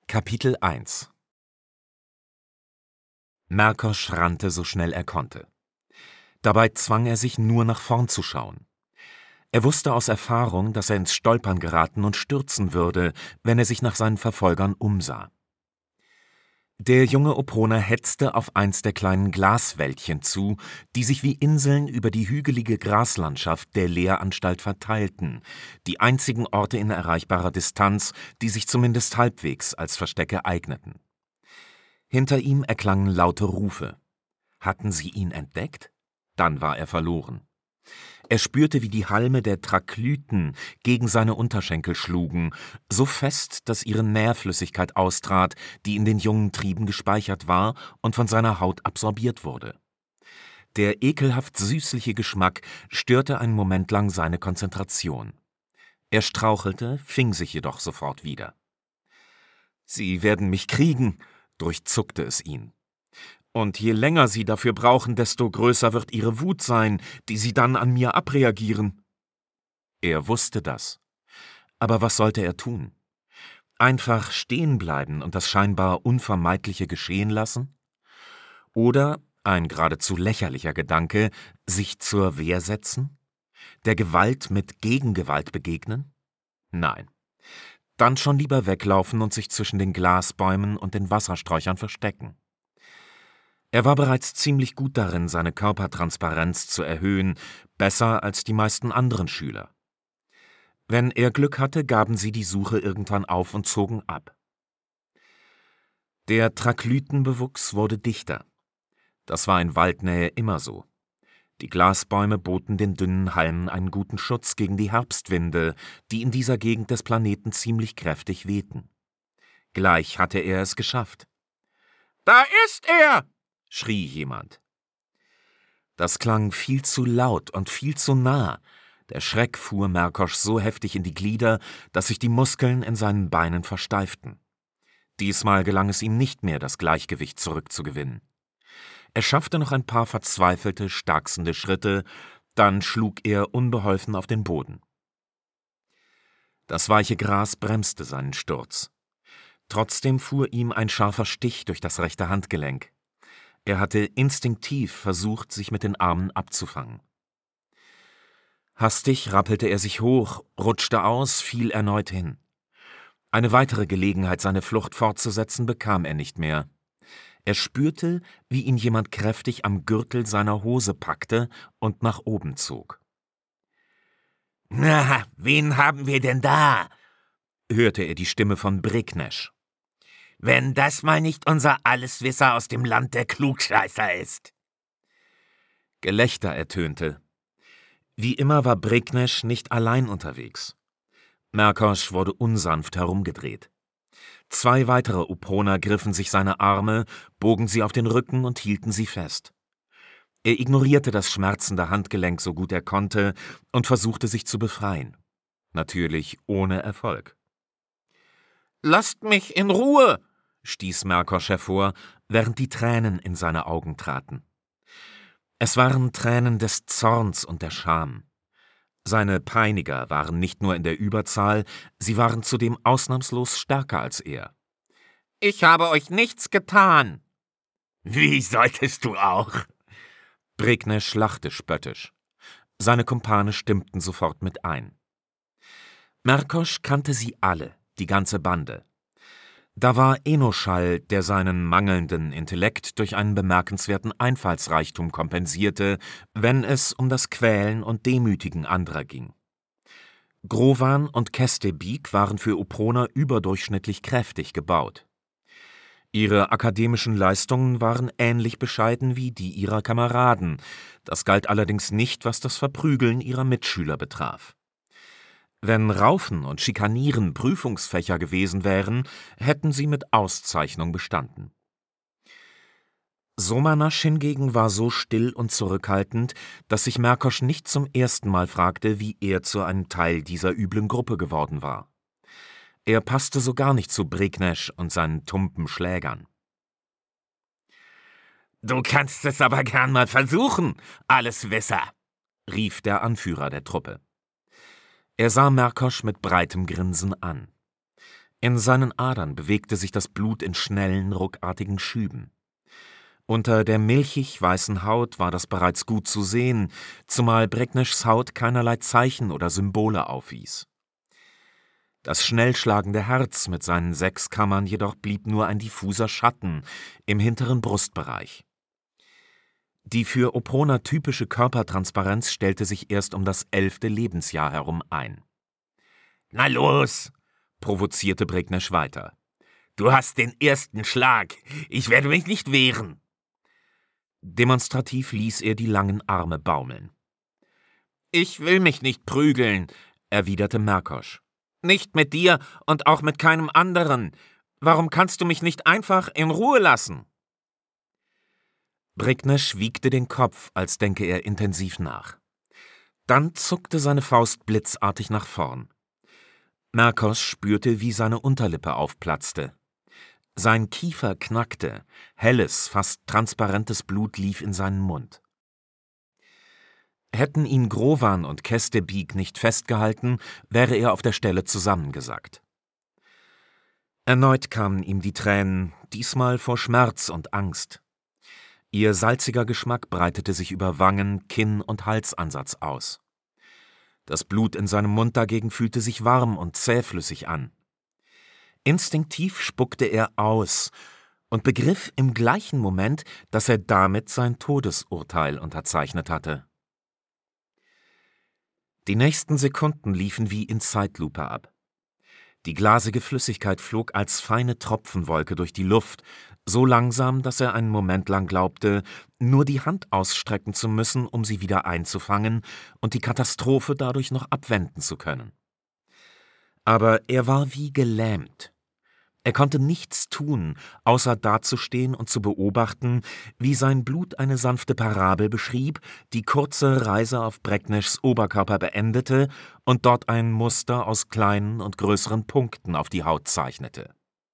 Kapitel 1 Merkosch rannte so schnell er konnte. Dabei zwang er sich nur nach vorn zu schauen. Er wusste aus Erfahrung, dass er ins Stolpern geraten und stürzen würde, wenn er sich nach seinen Verfolgern umsah. Der junge Oproner hetzte auf eins der kleinen Glaswäldchen zu, die sich wie Inseln über die hügelige Graslandschaft der Lehranstalt verteilten, die einzigen Orte in erreichbarer Distanz, die sich zumindest halbwegs als Verstecke eigneten. Hinter ihm erklangen laute Rufe. Hatten sie ihn entdeckt? Dann war er verloren. Er spürte, wie die Halme der Traklyten gegen seine Unterschenkel schlugen, so fest, dass ihre Nährflüssigkeit austrat, die in den jungen Trieben gespeichert war und von seiner Haut absorbiert wurde. Der ekelhaft süßliche Geschmack störte einen Moment lang seine Konzentration. Er strauchelte, fing sich jedoch sofort wieder. »Sie werden mich kriegen«, durchzuckte es ihn. »Und je länger Sie dafür brauchen, desto größer wird Ihre Wut sein, die Sie dann an mir abreagieren.« Er wusste das. Aber was sollte er tun? Einfach stehen bleiben und das scheinbar Unvermeidliche geschehen lassen? Oder, ein geradezu lächerlicher Gedanke, sich zur Wehr setzen? Der Gewalt mit Gegengewalt begegnen? Nein. Dann schon lieber weglaufen und sich zwischen den Glasbäumen und den Wassersträuchern verstecken. Er war bereits ziemlich gut darin, seine Körpertransparenz zu erhöhen, besser als die meisten anderen Schüler. Wenn er Glück hatte, gaben sie die Suche irgendwann auf und zogen ab. Der Traklytenbewuchs wurde dichter. Das war in Waldnähe immer so. Die Glasbäume boten den dünnen Halmen einen guten Schutz gegen die Herbstwinde, die in dieser Gegend des Planeten ziemlich kräftig wehten. Gleich hatte er es geschafft. »Da ist er!« schrie jemand. Das klang viel zu laut und viel zu nah. Der Schreck fuhr Merkosch so heftig in die Glieder, dass sich die Muskeln in seinen Beinen versteiften. Diesmal gelang es ihm nicht mehr, das Gleichgewicht zurückzugewinnen. Er schaffte noch ein paar verzweifelte, starksende Schritte, dann schlug er unbeholfen auf den Boden. Das weiche Gras bremste seinen Sturz. Trotzdem fuhr ihm ein scharfer Stich durch das rechte Handgelenk. Er hatte instinktiv versucht, sich mit den Armen abzufangen. Hastig rappelte er sich hoch, rutschte aus, fiel erneut hin. Eine weitere Gelegenheit, seine Flucht fortzusetzen, bekam er nicht mehr. Er spürte, wie ihn jemand kräftig am Gürtel seiner Hose packte und nach oben zog. »Na, wen haben wir denn da?« hörte er die Stimme von Brignesch. »Wenn das mal nicht unser Alleswisser aus dem Land der Klugscheißer ist!« Gelächter ertönte. Wie immer war Brignesch nicht allein unterwegs. Merkosch wurde unsanft herumgedreht. 2 weitere Oproner griffen sich seine Arme, bogen sie auf den Rücken und hielten sie fest. Er ignorierte das schmerzende Handgelenk so gut er konnte und versuchte sich zu befreien. Natürlich ohne Erfolg. »Lasst mich in Ruhe«, stieß Merkosch hervor, während die Tränen in seine Augen traten. Es waren Tränen des Zorns und der Scham. Seine Peiniger waren nicht nur in der Überzahl, sie waren zudem ausnahmslos stärker als er. »Ich habe euch nichts getan.« »Wie solltest du auch?« Brignesch lachte spöttisch. Seine Kumpane stimmten sofort mit ein. Merkosch kannte sie alle, die ganze Bande. Da war Enoschall, der seinen mangelnden Intellekt durch einen bemerkenswerten Einfallsreichtum kompensierte, wenn es um das Quälen und Demütigen anderer ging. Grovan und Kestebeek waren für Oproner überdurchschnittlich kräftig gebaut. Ihre akademischen Leistungen waren ähnlich bescheiden wie die ihrer Kameraden, das galt allerdings nicht, was das Verprügeln ihrer Mitschüler betraf. Wenn Raufen und Schikanieren Prüfungsfächer gewesen wären, hätten sie mit Auszeichnung bestanden. Somanasch hingegen war so still und zurückhaltend, dass sich Merkosch nicht zum ersten Mal fragte, wie er zu einem Teil dieser üblen Gruppe geworden war. Er passte so gar nicht zu Brignesch und seinen tumpen Schlägern. »Du kannst es aber gern mal versuchen, Alleswisser«, rief der Anführer der Truppe. Er sah Merkosch mit breitem Grinsen an. In seinen Adern bewegte sich das Blut in schnellen, ruckartigen Schüben. Unter der milchig weißen Haut war das bereits gut zu sehen, zumal Breckneschs Haut keinerlei Zeichen oder Symbole aufwies. Das schnell schlagende Herz mit seinen 6 Kammern jedoch blieb nur ein diffuser Schatten im hinteren Brustbereich. Die für Oprona typische Körpertransparenz stellte sich erst um das 11. Lebensjahr herum ein. »Na los«, provozierte Brecknesch weiter. »Du hast den ersten Schlag. Ich werde mich nicht wehren.« Demonstrativ ließ er die langen Arme baumeln. »Ich will mich nicht prügeln«, erwiderte Merkosch. »Nicht mit dir und auch mit keinem anderen. Warum kannst du mich nicht einfach in Ruhe lassen?« Brecknesch wiegte den Kopf, als denke er intensiv nach. Dann zuckte seine Faust blitzartig nach vorn. Merkosch spürte, wie seine Unterlippe aufplatzte. Sein Kiefer knackte, helles, fast transparentes Blut lief in seinen Mund. Hätten ihn Grovan und Kestebieg nicht festgehalten, wäre er auf der Stelle zusammengesackt. Erneut kamen ihm die Tränen, diesmal vor Schmerz und Angst. Ihr salziger Geschmack breitete sich über Wangen, Kinn und Halsansatz aus. Das Blut in seinem Mund dagegen fühlte sich warm und zähflüssig an. Instinktiv spuckte er aus und begriff im gleichen Moment, dass er damit sein Todesurteil unterzeichnet hatte. Die nächsten Sekunden liefen wie in Zeitlupe ab. Die glasige Flüssigkeit flog als feine Tropfenwolke durch die Luft, so langsam, dass er einen Moment lang glaubte, nur die Hand ausstrecken zu müssen, um sie wieder einzufangen und die Katastrophe dadurch noch abwenden zu können. Aber er war wie gelähmt. Er konnte nichts tun, außer dazustehen und zu beobachten, wie sein Blut eine sanfte Parabel beschrieb, die kurze Reise auf Breckneschs Oberkörper beendete und dort ein Muster aus kleinen und größeren Punkten auf die Haut zeichnete.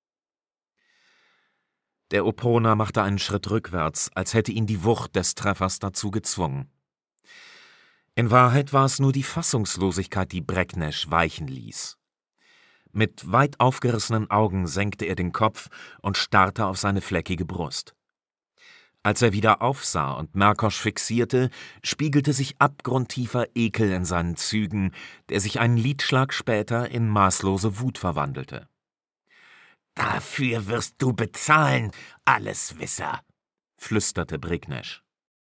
Der Oprona machte einen Schritt rückwärts, als hätte ihn die Wucht des Treffers dazu gezwungen. In Wahrheit war es nur die Fassungslosigkeit, die Brecknesch weichen ließ. Mit weit aufgerissenen Augen senkte er den Kopf und starrte auf seine fleckige Brust. Als er wieder aufsah und Merkosch fixierte, spiegelte sich abgrundtiefer Ekel in seinen Zügen, der sich einen Liedschlag später in maßlose Wut verwandelte. »Dafür wirst du bezahlen, Alleswisser«, flüsterte Brecknesch.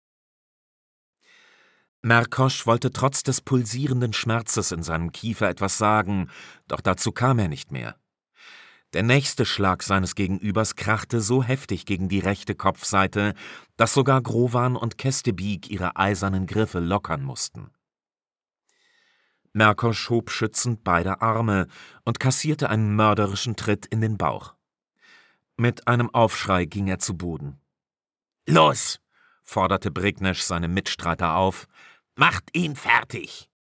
Merkosch wollte trotz des pulsierenden Schmerzes in seinem Kiefer etwas sagen, doch dazu kam er nicht mehr. Der nächste Schlag seines Gegenübers krachte so heftig gegen die rechte Kopfseite, dass sogar Grovan und Kestebieg ihre eisernen Griffe lockern mussten. Merkosch hob schützend beide Arme und kassierte einen mörderischen Tritt in den Bauch. Mit einem Aufschrei ging er zu Boden. »Los«, forderte Brecknesch seine Mitstreiter auf, »macht ihn fertig!«